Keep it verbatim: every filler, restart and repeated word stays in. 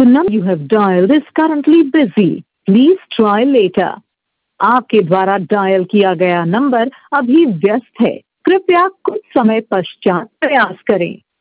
The number you have dialed is currently busy. Please try later. आपके द्वारा dial किया गया नंबर अभी व्यस्त है, कृपया कुछ समय पश्चात प्रयास करें।